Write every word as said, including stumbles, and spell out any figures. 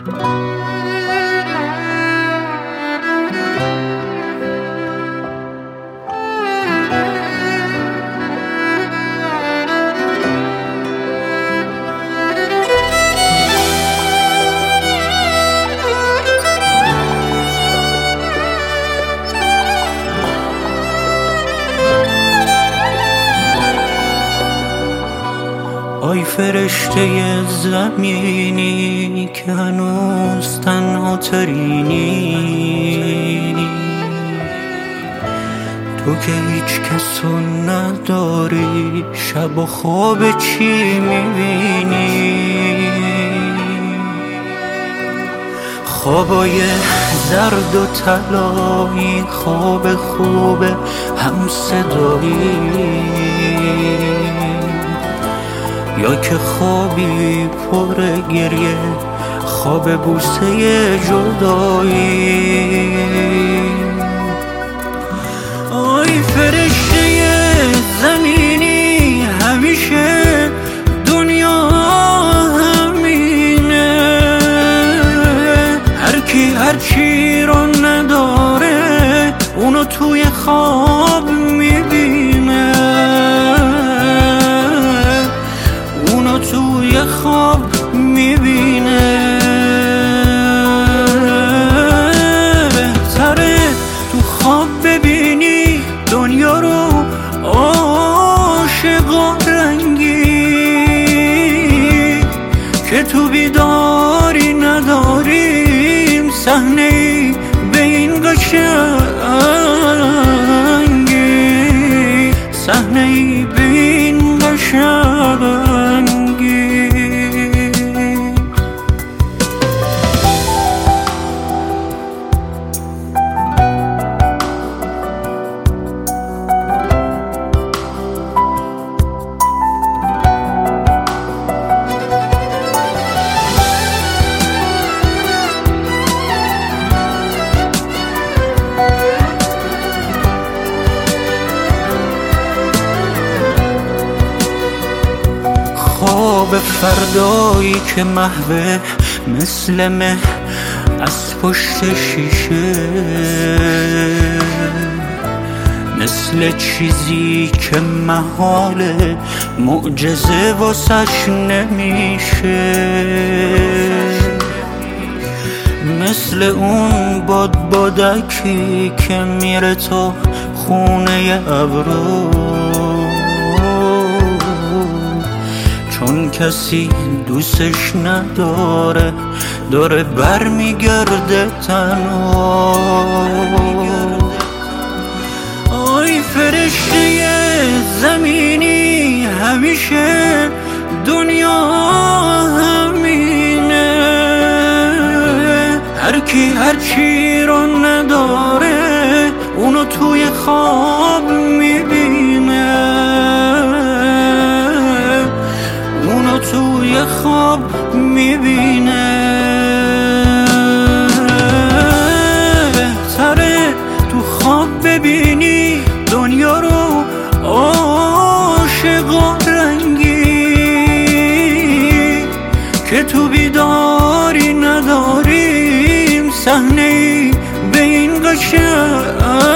آی فرشته زمینی که هنوز تنها ترینی، تو که هیچ کسو نداری، شب و خواب چی میبینی؟ خوابای زرد و طلایی، خواب خوب هم صدایی، یا که خوابی پر گریه، خواب بوسه جدایی. آی فرشته زمینی، همیشه دنیا همینه، هر کی هر چی رو نداره اونو توی خواب میبینه، توی خواب میبینه. بهتره تو خواب ببینی دنیا رو عاشق و رنگی، که تو بیداری نداریم صحنه‌ای به این قشنگی، صحنه‌ای به این قشنگی. خواب فردایی که محوه مثل مه از پشت شیشه، مثل چیزی که محاله معجزه واسش نمیشه، مثل اون باد بادکی که میره تا خونه ابرو، چون کسی دوستش نداره داره بر میگرده تنها. آی فرشته زمینی، همیشه دنیا همینه، هر کی هر چی رو نداره اونو توی خواب میبینه، اونو توی خواب میبینه. بهتره تو خواب ببینی دنیا رو عاشق و رنگی، که تو بیداری نداریم صحنه‌ای به این قشنگ